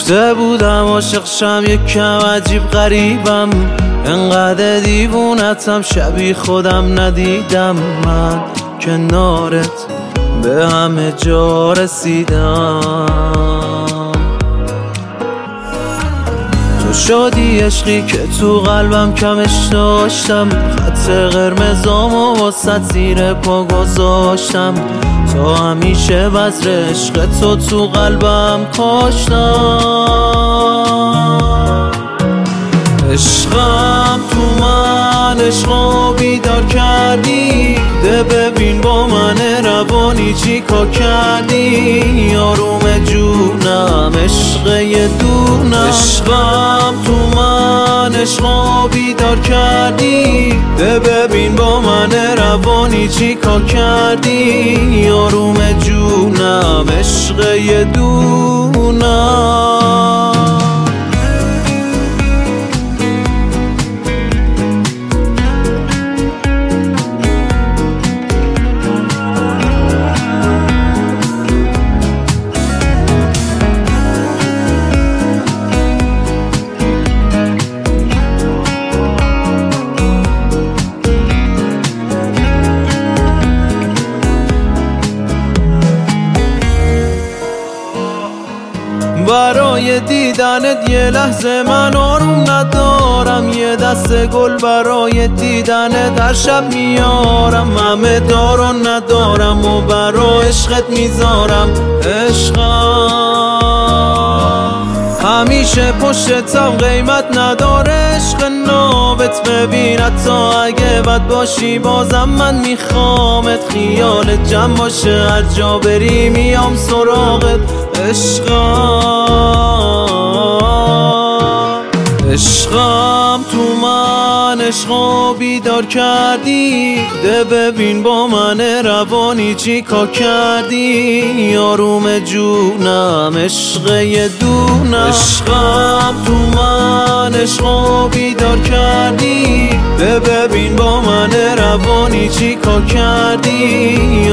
گفته بودم عاشقشم، یکم عجیب غریبم، انقدر دیوونتم شبیه خودم ندیدم. من کنارت به همه جا رسیدم، تو شدی عشقی که تو قلبم کمش داشتم، خط قرمزامو واسه زیر پا گذاشتم، تا همیشه بذر عشق تو قلبم کاشتم. عشقم تو من، عشقو بیدار کردی، ده ببین با من روانی چی کار کردی. آروم جونم عشق یه دونم، عشقم تو من، عشقو بیدار کردی، ده ببین با من روانی چی کار کردی. آروم جونم عشق یه دونم. برای دیدنت یه لحظه من آروم ندارم، یه دست گل برای دیدنت هر شب میارم. همه دارو ندارم و برای عشقت میذارم. عشقم همیشه پشتم قیمت نداره، عشق نابت ببینت تا اگه بد باشی بازم من میخوامت. خیالت جمع باشه هر جا بری میام سراغت. عشقم تو من، عشقو بیدار کردی، ده ببین با من روانی چی کار کردی. آروم جونم عشق یه دونم، عشقم تو من، عشقو بیدار کردی، ده ببین با من روانی چی کار کردی.